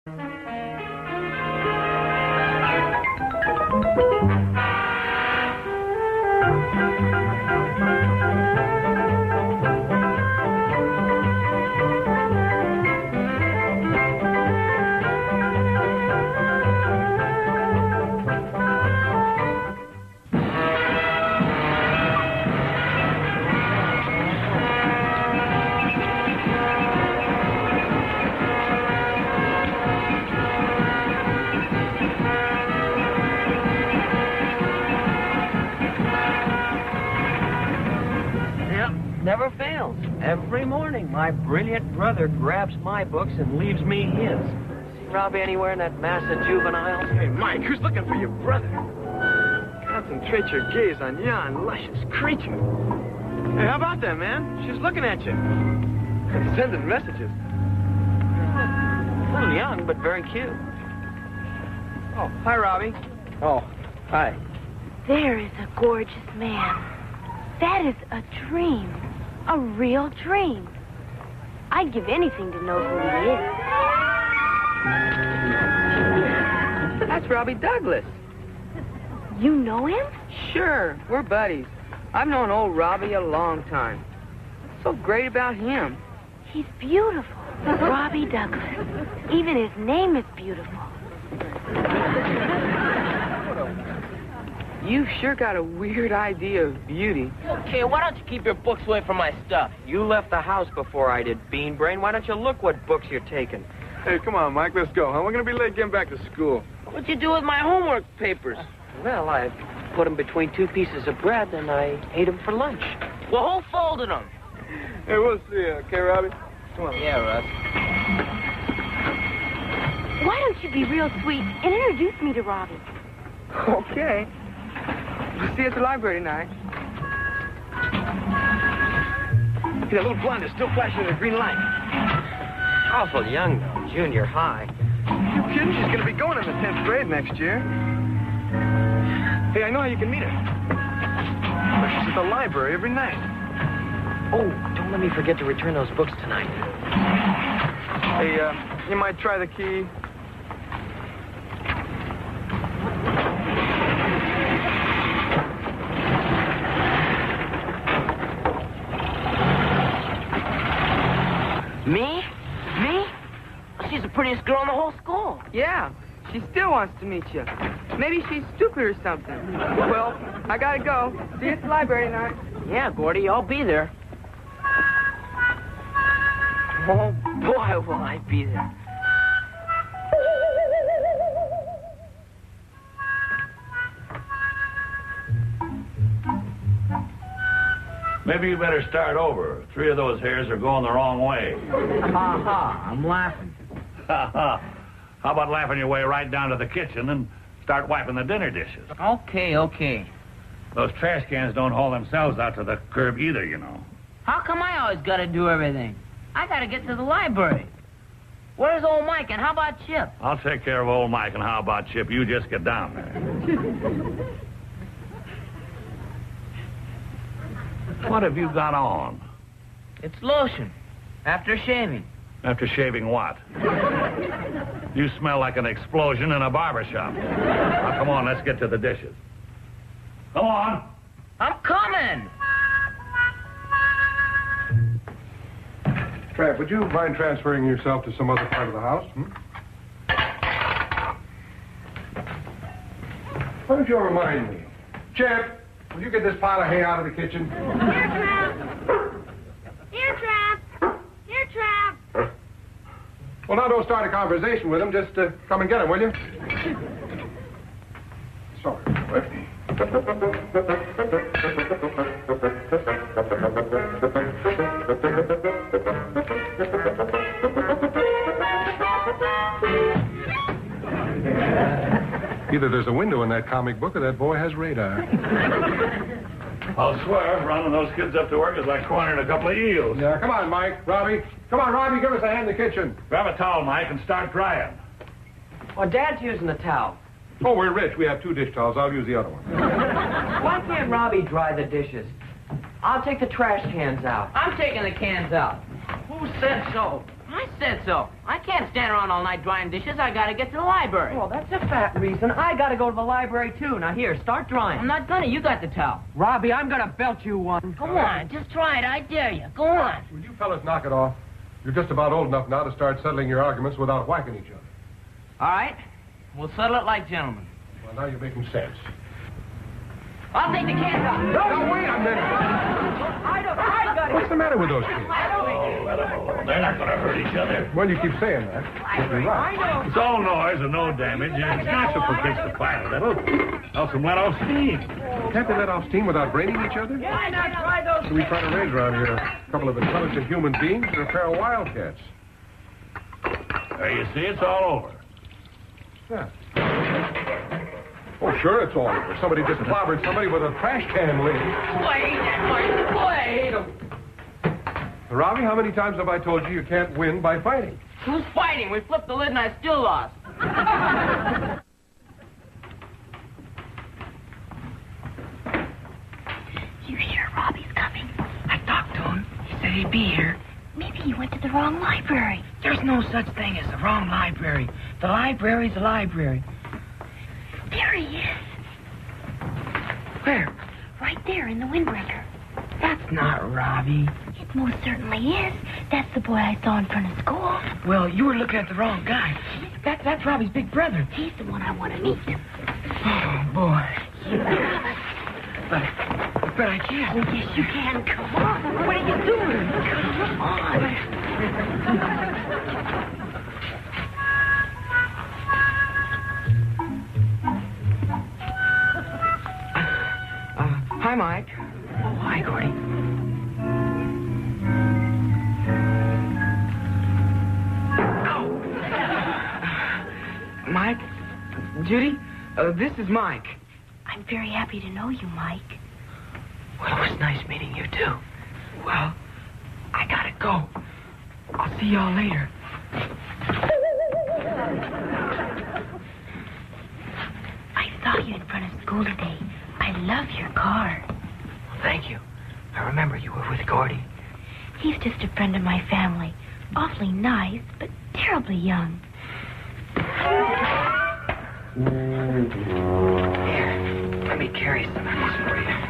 Never fails. Every morning, my brilliant brother grabs my books and leaves me his. See Robbie anywhere in that mass of juveniles? Hey, Mike, who's looking for your brother? Concentrate your gaze on yon luscious creature. Hey, how about that, man? She's looking at you. And sending messages. A little young, but very cute. Oh, hi, Robbie. Oh, hi. There is a gorgeous man. That is a dream. A real dream. I'd give anything to know who he is. That's Robbie Douglas. You know him? Sure, we're buddies. I've known old Robbie a long time. What's so great about him? He's beautiful. Robbie Douglas. Even his name is beautiful. You've sure got a weird idea of beauty. Okay, why don't you keep your books away from my stuff? You left the house before I did, Bean Brain. Why don't you look what books you're taking? Hey, come on, Mike, let's go, huh? We're going to be late getting back to school. What'd you do with my homework papers? Well, I put them between two pieces of bread, and I ate them for lunch. Well, who folded them? Hey, we'll see you, okay, Robbie? Come on. Yeah, Russ. Why don't you be real sweet and introduce me to Robbie? Okay. We'll see you at the library tonight. Hey, that little blonde is still flashing the green light. Awful young, though. Junior high. You kidding? She's going to be going in the 10th grade next year. Hey, I know how you can meet her. She's at the library every night. Oh, don't let me forget to return those books tonight. Hey, you might try the key. Me? Me? She's the prettiest girl in the whole school. Yeah, she still wants to meet you. Maybe she's stupid or something. Well, I gotta go. See you at the library tonight. Yeah, Gordy, I'll be there. Oh, boy, will I be there. Maybe you better start over. 3 of those hairs are going the wrong way. Ha, I'm laughing. How about laughing your way right down to the kitchen and start wiping the dinner dishes? Okay. Those trash cans don't haul themselves out to the curb either, you know. How come I always gotta do everything? I gotta get to the library. Where's old Mike, and how about Chip? I'll take care of old Mike, and how about Chip? You just get down there. What have you got on? It's lotion. After shaving. After shaving what? You smell like an explosion in a barber shop. Now, come on, let's get to the dishes. Come on. I'm coming! Trav, would you mind transferring yourself to some other part of the house? Why don't you remind me? Chip, will you get this pile of hay out of the kitchen? Here, Trav. Here, Trav. Well, now don't start a conversation with him. Just come and get him, will you? Sorry, Lefty. Either there's a window in that comic book or that boy has radar. I'll swear, rounding those kids up to work is like cornering a couple of eels. Yeah, come on, Mike. Robbie. Come on, Robbie, give us a hand in the kitchen. Grab a towel, Mike, and start drying. Well, Dad's using the towel. Oh, we're rich. We have 2 dish towels. I'll use the other one. Why can't Robbie dry the dishes? I'll take the trash cans out. I'm taking the cans out. Who said so? I said so. I can't stand around all night drying dishes. I gotta get to the library. Well, that's a fat reason. I gotta go to the library, too. Now, here, start drying. I'm not gonna. You got the towel. Robbie, I'm gonna belt you one. Come on, just try it. I dare you. Go on. Will you fellas knock it off? You're just about old enough now to start settling your arguments without whacking each other. All right. We'll settle it like gentlemen. Well, now you're making sense. I'll take the cans out. No, wait a minute. I got it. What's the matter with those kids? Oh, let them alone. They're not going to hurt each other. Well, you keep saying that. But you're right. I know. It's all noise and no damage, and it's natural for kids to fight a little. Helps them let off steam. Can't they let off steam without braining each other? Why not try those? So we try to raise around here a couple of intelligent human beings or a pair of wildcats. There you see, it's all over. Yeah. Oh, sure, it's all over. Somebody just clobbered somebody with a trash can lid. Wait. Robbie, how many times have I told you can't win by fighting? Who's fighting? We flipped the lid and I still lost. You sure Robbie's coming? I talked to him. He said he'd be here. Maybe he went to the wrong library. There's no such thing as the wrong library. The library's a library. There he is. Where? Right there in the windbreaker. That's not Robbie. It most certainly is. That's the boy I saw in front of school. Well, you were looking at the wrong guy. That's Robbie's big brother. He's the one I want to meet. Oh, boy. But I can't. Oh, yes, you can. Come on. What are you doing? Come on. Hi, Mike. Oh, hi, Gordy. Mike? Judy? This is Mike. I'm very happy to know you, Mike. Well, it was nice meeting you, too. Well, I gotta go. I'll see y'all later. I saw you in front of school today. I love your car. Well, thank you. I remember you were with Gordy. He's just a friend of my family. Awfully nice, but terribly young. Here, let me carry some of these for you.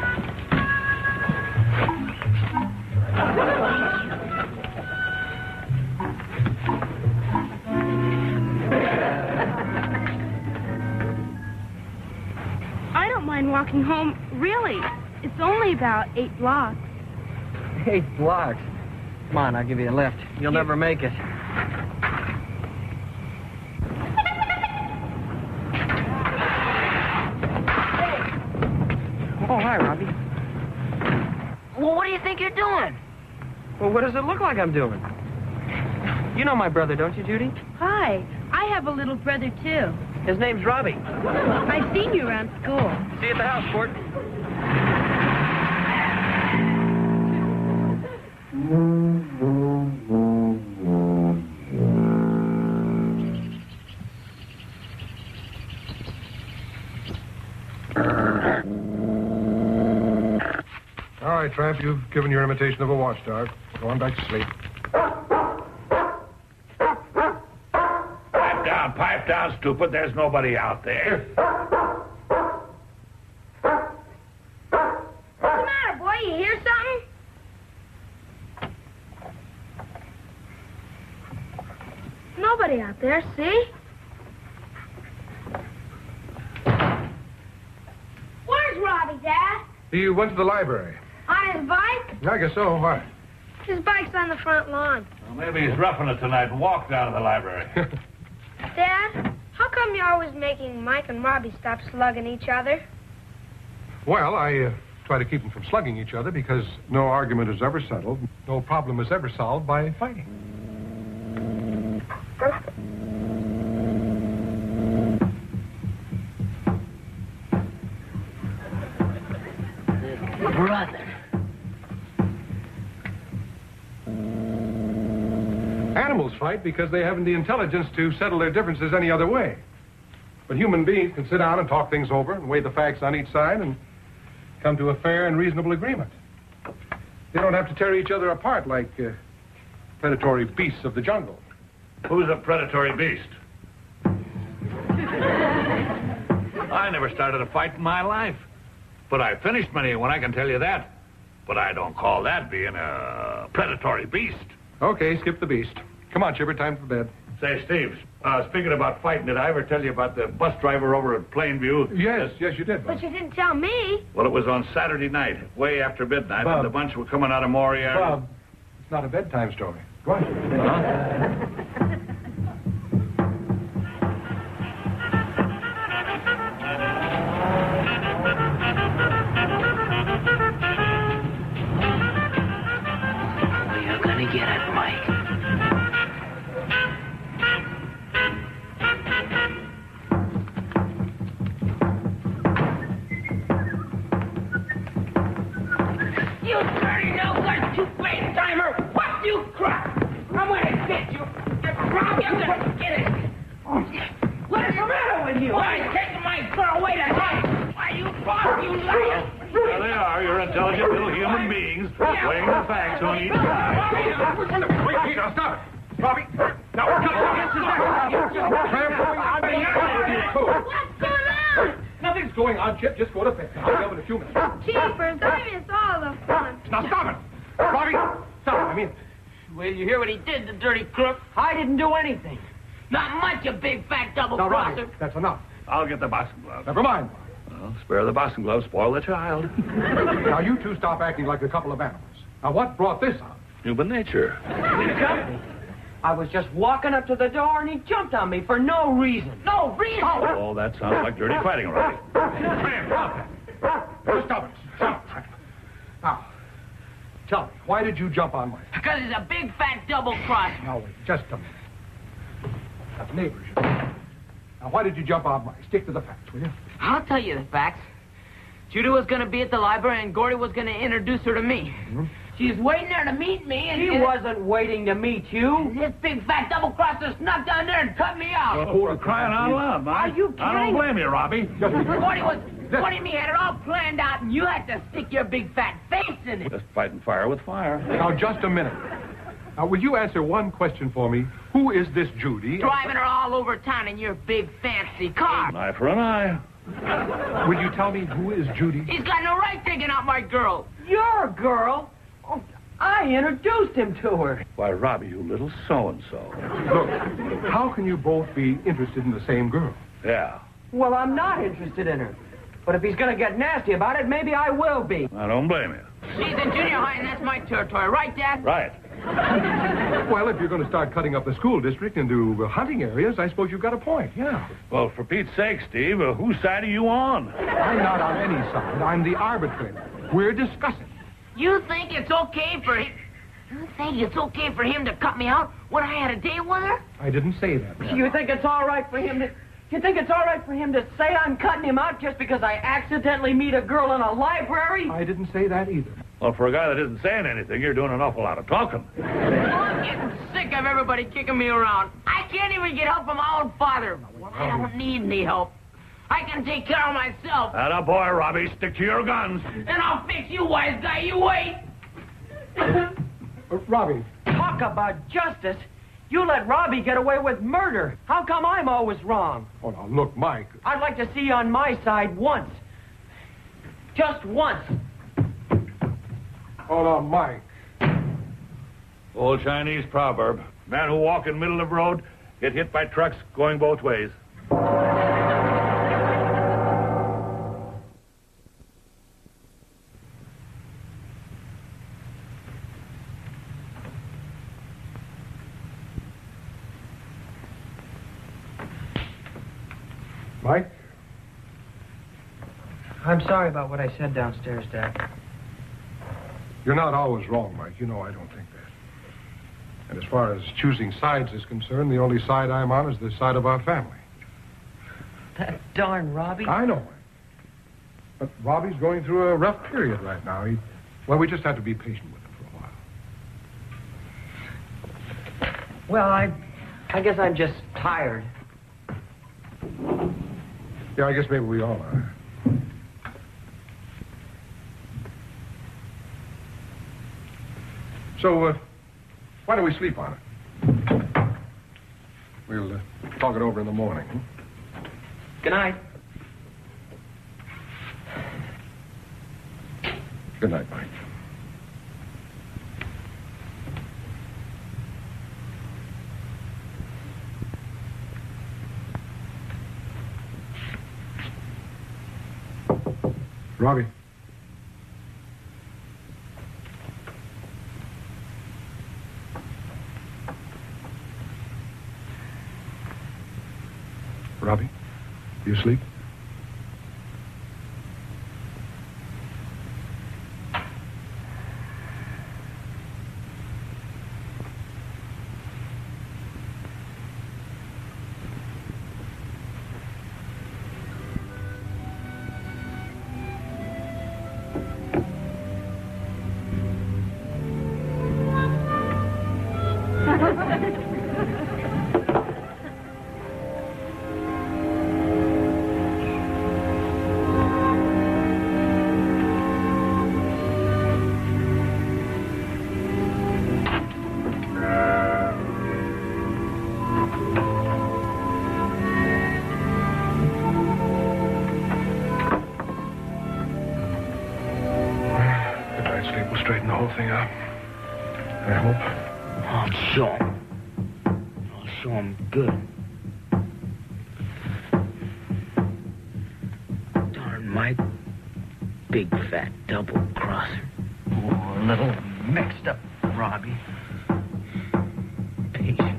I don't mind walking home, really. It's only about 8 blocks. 8 blocks. Come on, I'll give you a lift. You'll never make it. Oh, hi, Robbie. Well, what do you think you're doing? Well, what does it look like I'm doing? You know my brother, don't you, Judy? Hi. I have a little brother, too. His name's Robbie. I've seen you around school. See you at the house, Court. All right, Tramp, you've given your imitation of a watchdog. Go on back to sleep. Pipe down, stupid. There's nobody out there. What's the matter, boy? You hear something? Nobody out there, see? Where's Robbie, Dad? He went to the library. On his bike? I guess so. Why? His bike's on the front lawn. Well, maybe he's roughing it tonight and walked out of the library. Dad, how come you're always making Mike and Robbie stop slugging each other? Well, I try to keep them from slugging each other because no argument is ever settled, no problem is ever solved by fighting. Brother. Animals fight because they haven't the intelligence to settle their differences any other way. But human beings can sit down and talk things over and weigh the facts on each side and come to a fair and reasonable agreement. They don't have to tear each other apart like predatory beasts of the jungle. Who's a predatory beast? I never started a fight in my life. But I finished many when I can tell you that. But I don't call that being a predatory beast. Okay, skip the beast. Come on, Chipper, time for bed. Say, Steve, speaking about fighting, did I ever tell you about the bus driver over at Plainview? Yes, you did, Bob. But you didn't tell me. Well, it was on Saturday night, way after midnight, Bob. and the bunch were coming out of Moriarty. Bob, it's not a bedtime story. Go on. You're gonna get it, Mike. You dirty no-good two-faced timer! What you crap! I'm gonna get you! Robbie, I'm gonna get it! What is the matter with you? Why taking my girl away to night? Why, you bought, you liar! There they are, you're intelligent little human beings, weighing the facts on each side. Wait, now stop it. Robbie, now come on. What's going on? Nothing's going on, Chip. Just go to bed. I'll be up in a few minutes. Jeepers, I miss all the fun. Now stop it. Robbie, stop it. I mean, Well, you hear what he did, the dirty crook? I didn't do anything. Not much, you big fat now, Robbie, double-crosser. that's enough. I'll get the boxing gloves. Never mind. Well, spare the boxing gloves, spoil the child. Now, you two stop acting like a couple of animals. Now, what brought this on? Human nature. He jumped me. I was just walking up to the door and he jumped on me for no reason. No reason! Oh, that sounds like dirty fighting already. Stop it. Stop it. Now, tell me, why did you jump on Mike? Because he's a big fat double-crosser. Now, wait, just a minute. That's neighbors. You know. Now, why did you jump on Mike? Stick to the facts, will you? I'll tell you the facts. Judy was going to be at the library and Gordy was going to introduce her to me. Mm-hmm. She was waiting there to meet me and... He wasn't waiting to meet you. This big fat double-crosser snuck down there and cut me out. Oh, we're crying out loud, Mike. Are you I don't kidding? blame you, Robbie. Gordy and me had it all planned out and you had to stick your big fat face in it. Just fighting fire with fire. Now, just a minute. Now, will you answer one question for me? Who is this Judy? Driving her all over town in your big fancy car. An eye for an eye. Will you tell me who is Judy? He's got no right taking out my girl. Your girl? Oh, I introduced him to her. Why, Robbie, you little so-and-so. Look, how can you both be interested in the same girl? Yeah. Well, I'm not interested in her. But if he's going to get nasty about it, maybe I will be. I don't blame you. She's in junior high and that's my territory. Right, Dad? Right. Well, if you're going to start cutting up the school district into hunting areas, I suppose you've got a point, yeah. Well, for Pete's sake, Steve, whose side are you on? I'm not on any side. I'm the arbitrator. We're discussing. You think it's okay for him... You think it's okay for him to cut me out when I had a date with her? I didn't say that. You think it's all right for him to... You think it's all right for him to say I'm cutting him out just because I accidentally meet a girl in a library? I didn't say that either. Well, for a guy that isn't saying anything, you're doing an awful lot of talking. I'm getting sick of everybody kicking me around. I can't even get help from my own father. Well, I don't need any help. I can take care of myself. Atta boy, Robbie, stick to your guns. And I'll fix you, wise guy. You wait. Robbie. Talk about justice. You let Robbie get away with murder. How come I'm always wrong? Oh, now, look, Mike. I'd like to see you on my side once. Just once. Oh, now, Mike. Old Chinese proverb. Man who walk in middle of road get hit by trucks going both ways. Mike? I'm sorry about what I said downstairs, Dad. You're not always wrong, Mike. You know I don't think that. And as far as choosing sides is concerned, the only side I'm on is the side of our family. That darn Robbie. I know, Mike. But Robbie's going through a rough period right now. Well, we just have to be patient with him for a while. Well, I guess I'm just tired. Yeah, I guess maybe we all are. So, why don't we sleep on it? We'll talk it over in the morning. Good night. Good night, Mike. Robbie. Robbie, you asleep? Straighten the whole thing out. I hope. I'll show him good. Darn Mike. Big fat double crosser. Oh, a little mixed up, Robbie. Patient.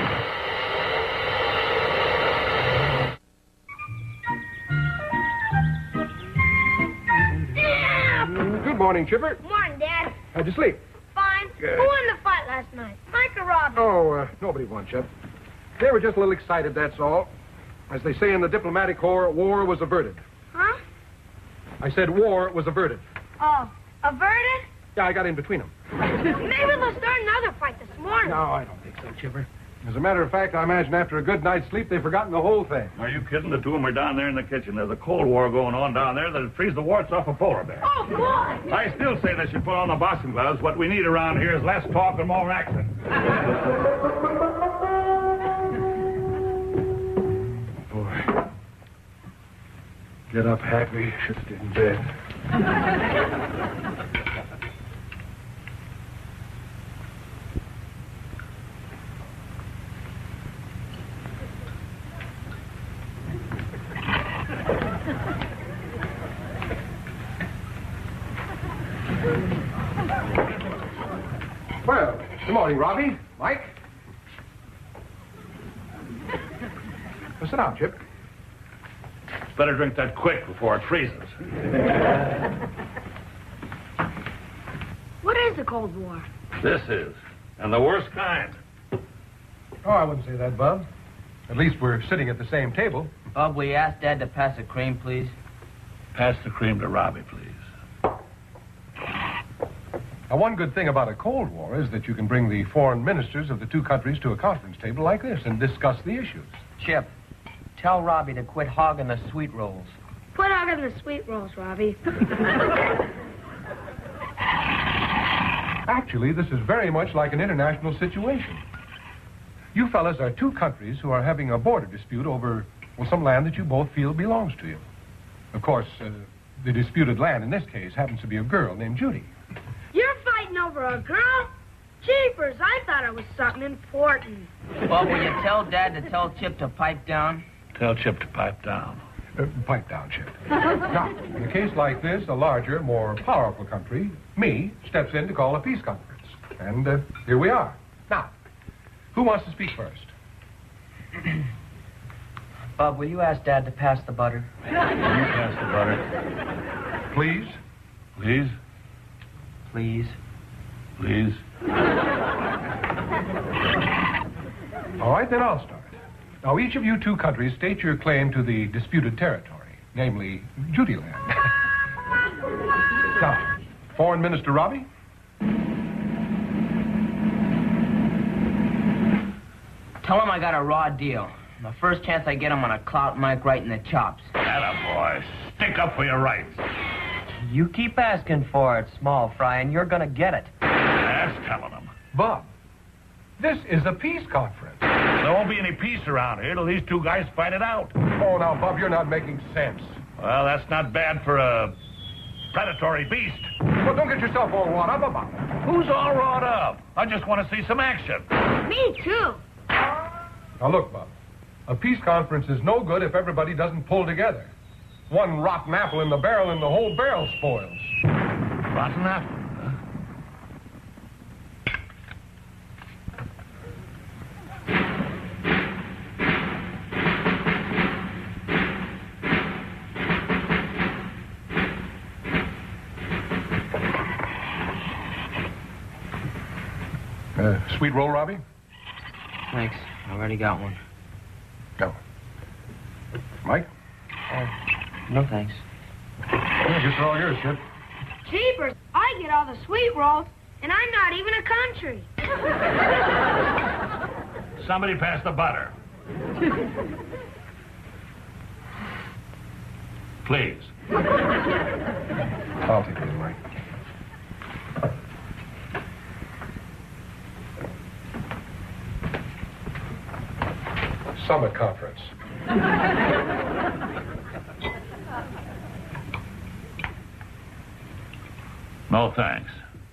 Good morning, Chipper. Morning, Dad. How'd you sleep? Fine. Good. Who won the fight last night? Mike or Robbie? Oh, nobody won, Chip. They were just a little excited, that's all. As they say in the diplomatic corps, war was averted. Huh? I said war was averted. Oh, averted? Yeah, I got in between them. Maybe they'll start another fight this morning. No, I don't think so, Chipper. As a matter of fact, I imagine after a good night's sleep, they've forgotten the whole thing. Are you kidding? The two of them are down there in the kitchen. There's a Cold War going on down there that'll freeze the warts off a polar bear. Oh, boy! I still say they should put on the boxing gloves. What we need around here is less talk and more action. Boy. Get up happy, should stay in bed. Well, good morning, Robbie. Mike. Well, sit down, Chip. Better drink that quick before it freezes. What is the Cold War? This is. And the worst kind. Oh, I wouldn't say that, Bub. At least we're sitting at the same table. Bub, will you ask Dad to pass the cream, please? Pass the cream to Robbie, please. Now, one good thing about a Cold War is that you can bring the foreign ministers of the two countries to a conference table like this and discuss the issues. Chip, tell Robbie to quit hogging the sweet rolls. Quit hogging the sweet rolls, Robbie. Actually, this is very much like an international situation. You fellas are two countries who are having a border dispute over, well, some land that you both feel belongs to you. Of course, the disputed land in this case happens to be a girl named Judy. You're fighting over a girl? Jeepers, I thought it was something important. Bub, will you tell Dad to tell Chip to pipe down? Tell Chip to pipe down. Pipe down, Chip. Now, in a case like this, a larger, more powerful country, me, steps in to call a peace conference. And here we are. Now, who wants to speak first? Bub, will you ask Dad to pass the butter? You pass the butter. Please? Please? Please. Please? All right, then I'll start. Now, each of you two countries state your claim to the disputed territory, namely Judyland. Now, Foreign Minister Robbie? Tell him I got a raw deal. The first chance I get, I'm gonna clout Mike right in the chops. Attaboy. Stick up for your rights. You keep asking for it, small fry, and you're going to get it. That's telling them. Bob, this is a peace conference. So There won't be any peace around here till these two guys fight it out. Oh, now, Bub, you're not making sense. Well, that's not bad for a predatory beast. Well, don't get yourself all wrought up about it. Who's all wrought up? I just want to see some action. Me, too. Now, look, Bub. A peace conference is no good if everybody doesn't pull together. One rotten apple in the barrel and the whole barrel spoils. Rotten apple, huh? Sweet roll, Robbie? Thanks. I already got one. No. Mike? No thanks. Yeah, guess they're all yours, kid. Jeepers, I get all the sweet rolls, and I'm not even a country. Somebody pass the butter. Please. I'll take it, Mike. Summit Conference. No thanks.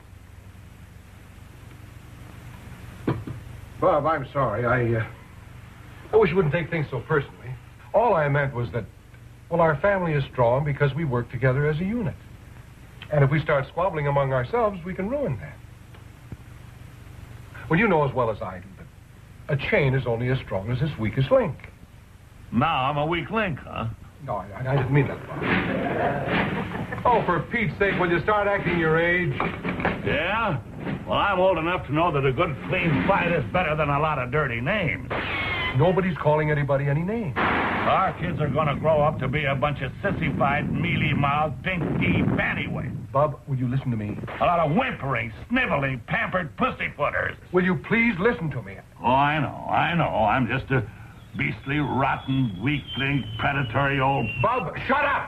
Bob, I'm sorry. I wish you wouldn't take things so personally. All I meant was that, well, our family is strong because we work together as a unit. And if we start squabbling among ourselves, we can ruin that. Well, you know as well as I do that a chain is only as strong as its weakest link. Now I'm a weak link, huh? No, I didn't mean that, Bob. Oh, for Pete's sake, will you start acting your age? Yeah? Well, I'm old enough to know that a good, clean fight is better than a lot of dirty names. Nobody's calling anybody any names. Our kids are going to grow up to be a bunch of sissified, mealy-mouthed, pink-deep pantyweights. Bob, will you listen to me? A lot of whimpering, sniveling, pampered pussyfooters. Will you please listen to me? Oh, I know. I'm just a beastly, rotten, weak-linked, predatory old... Bob, shut up!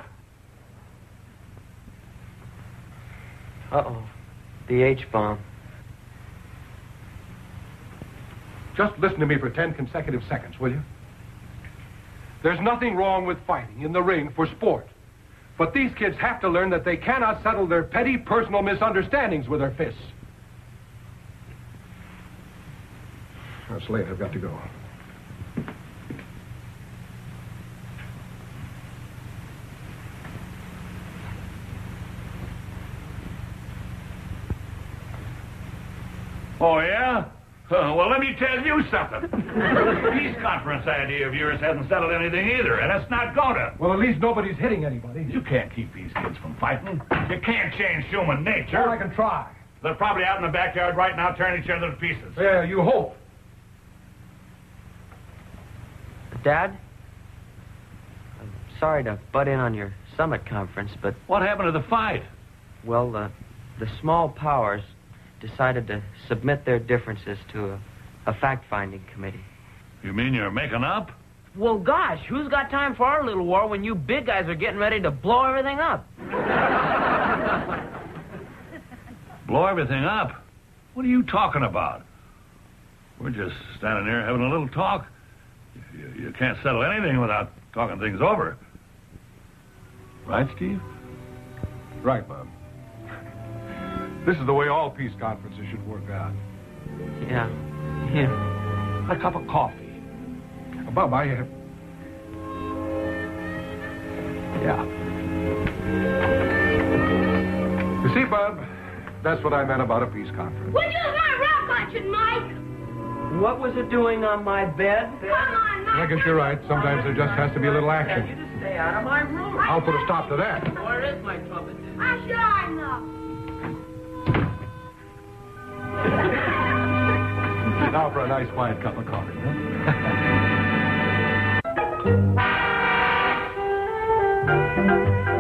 Uh-oh. The H-bomb. Just listen to me for 10 consecutive seconds, will you? There's nothing wrong with fighting in the ring for sport. But these kids have to learn that they cannot settle their petty personal misunderstandings with their fists. It's late. I've got to go. Oh, yeah? Well, let me tell you something. The peace conference idea of yours hasn't settled anything either, and it's not gonna. Well, at least nobody's hitting anybody. You can't keep these kids from fighting. You can't change human nature. Well, I can try. They're probably out in the backyard right now tearing each other to pieces. Yeah, you hope. Dad? I'm sorry to butt in on your summit conference, but... What happened to the fight? Well, the small powers decided to submit their differences to a fact-finding committee. You mean you're making up? Well, gosh, who's got time for our little war when you big guys are getting ready to blow everything up? Blow everything up? What are you talking about? We're just standing here having a little talk. You can't settle anything without talking things over. Right, Steve? Right, Bob. This is the way all peace conferences should work out. Yeah. Here. A cup of coffee. Bob, Yeah. You see, Bob, that's what I meant about a peace conference. Would you my rock luncheon, Mike? What was it doing on my bed? Come on, Mike. I guess you're right. Sometimes there just has to be a little action. You just stay out of my room. I'll put a stop to that. Where is my trumpet? I'm sure I know. Now for a nice quiet cup of coffee, huh?